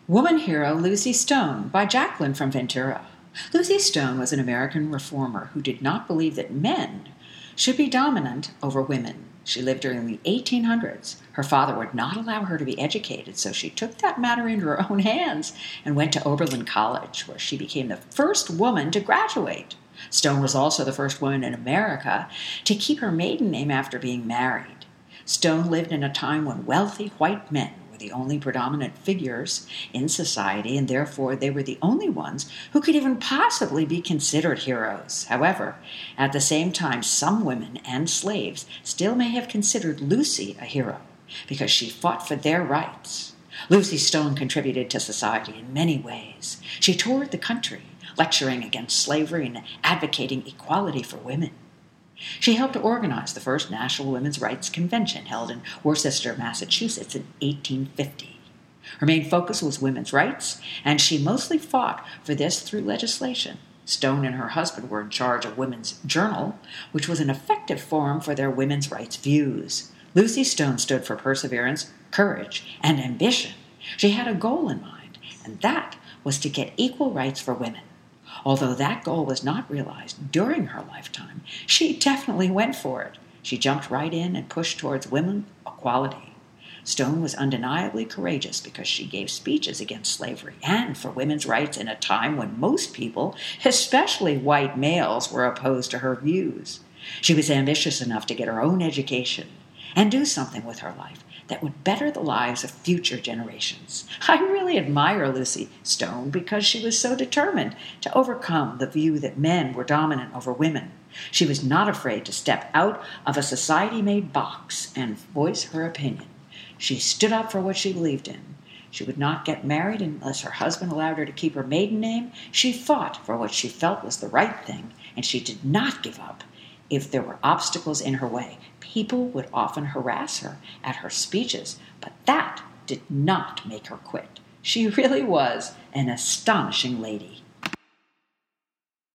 Woman Hero Lucy Stone by Jacqueline from Ventura. Lucy Stone was an American reformer who did not believe that men should be dominant over women. She lived during the 1800s. Her father would not allow her to be educated, so she took that matter into her own hands and went to Oberlin College, where she became the first woman to graduate. Stone was also the first woman in America to keep her maiden name after being married. Stone lived in a time when wealthy white men were the only predominant figures in society, and therefore they were the only ones who could even possibly be considered heroes. However, at the same time, some women and slaves still may have considered Lucy a hero because she fought for their rights. Lucy Stone contributed to society in many ways. She toured the country, lecturing against slavery and advocating equality for women. She helped to organize the first National Women's Rights Convention held in Worcester, Massachusetts in 1850. Her main focus was women's rights, and she mostly fought for this through legislation. Stone and her husband were in charge of Women's Journal, which was an effective forum for their women's rights views. Lucy Stone stood for perseverance, courage, and ambition. She had a goal in mind, and that was to get equal rights for women. Although that goal was not realized during her lifetime, she definitely went for it. She jumped right in and pushed towards women equality. Stone was undeniably courageous because she gave speeches against slavery and for women's rights in a time when most people, especially white males, were opposed to her views. She was ambitious enough to get her own education and do something with her life that would better the lives of future generations. I really admire Lucy Stone because she was so determined to overcome the view that men were dominant over women. She was not afraid to step out of a society-made box and voice her opinion. She stood up for what she believed in. She would not get married unless her husband allowed her to keep her maiden name. She fought for what she felt was the right thing, and she did not give up if there were obstacles in her way. People would often harass her at her speeches, but that did not make her quit. She really was an astonishing lady.